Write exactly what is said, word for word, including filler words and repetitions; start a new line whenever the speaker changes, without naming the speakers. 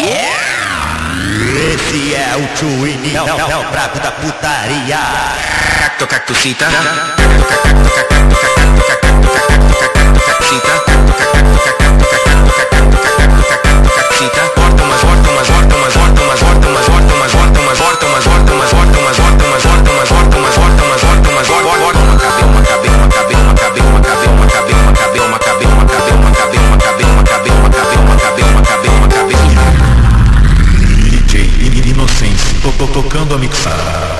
Esse é o Twin, é o, é o brabo da putaria.
Cacto, cactucita.
D J Inocência, tô tocando a mixar.